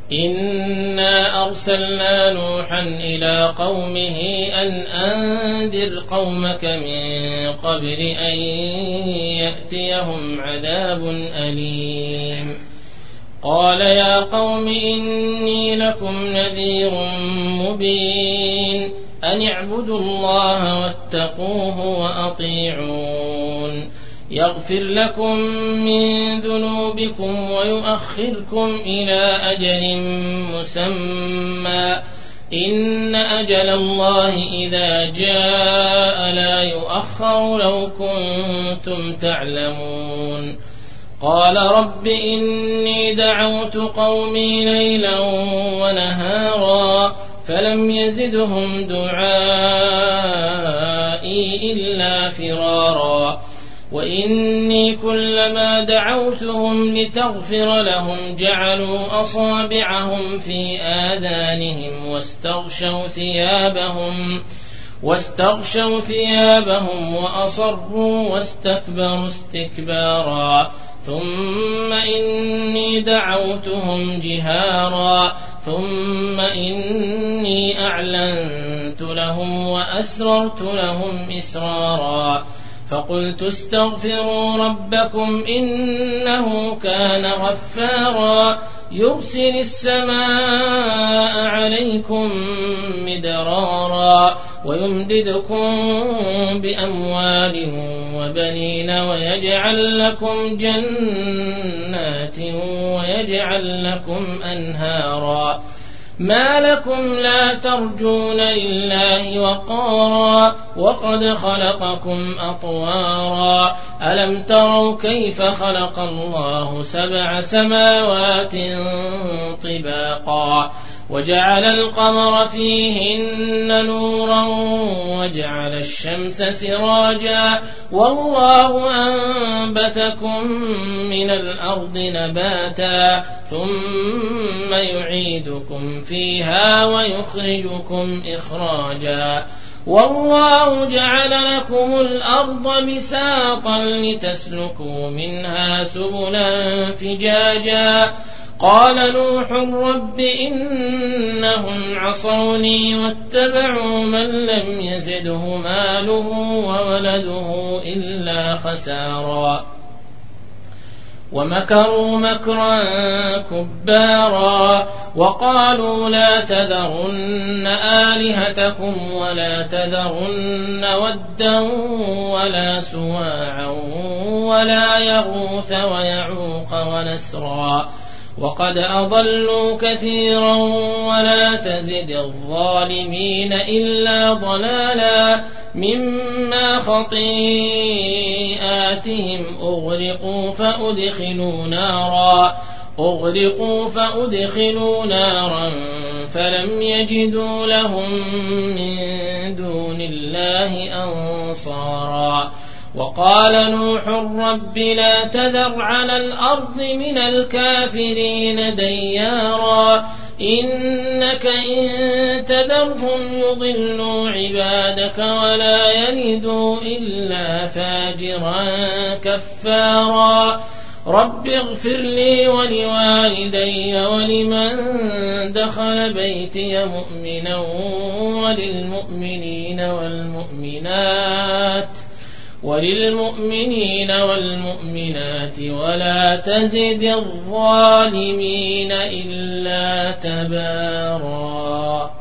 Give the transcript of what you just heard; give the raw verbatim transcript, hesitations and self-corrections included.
إنا أرسلنا نوحا إلى قومه أن أنذر قومك من قبل أن يأتيهم عذاب أليم قال يا قوم إني لكم نذير مبين أن اعبدوا الله واتقوه وأطيعون يغفر لكم من ذنوبكم ويؤخركم إلى أجل مسمى إن أجل الله إذا جاء لا يؤخر لو كنتم تعلمون قال رب إني دعوت قومي ليلا ونهارا فلم يزدهم دعائي إلا فرارا وإني كلما دعوتهم لتغفر لهم جعلوا أصابعهم في آذانهم واستغشوا ثيابهم واستغشوا ثيابهم وأصروا واستكبروا استكبارا ثم إني دعوتهم جهارا ثم إني أعلنت لهم وأسررت لهم إسرارا فقلت استغفروا ربكم إنه كان غفارا يرسل السماء عليكم مدرارا ويمددكم بأموال وبنين ويجعل لكم جنات ويجعل لكم أنهارا ما لكم لا ترجون لله وقارا وقد خلقكم أطوارا ألم تروا كيف خلق الله سبع سماوات طباقا وجعل القمر فيهن نورا وجعل الشمس سراجا والله أنبتكم من الأرض نباتا ثم يعيدكم فيها ويخرجكم إخراجا والله جعل لكم الأرض بساطا لتسلكوا منها سبلا فجاجا قال نوح رب إنهم عصوني واتبعوا من لم يزده ماله وولده إلا خسارا ومكروا مكرا كبارا وقالوا لا تذرن آلهتكم ولا تذرن ودا ولا سواعا ولا يغوث ويعوق ونسرا وقد أضلوا كثيرا ولا تزد الظالمين إلا ضلالا مما خطيئاتهم أغرقوا فأدخلوا نارا أغرقوا فأدخلوا نارا فلم يجدوا لهم من دون الله أنصارا وقال نوح رب لا تذر على الأرض من الكافرين ديارا إنك إن تذرهم يضلوا عبادك ولا يلدوا إلا فاجرا كفارا رب اغفر لي ولوالدي ولمن دخل بيتي مؤمنا وللمؤمنين والمؤمنات وللمؤمنين والمؤمنات ولا تزد الظالمين إلا تبارا.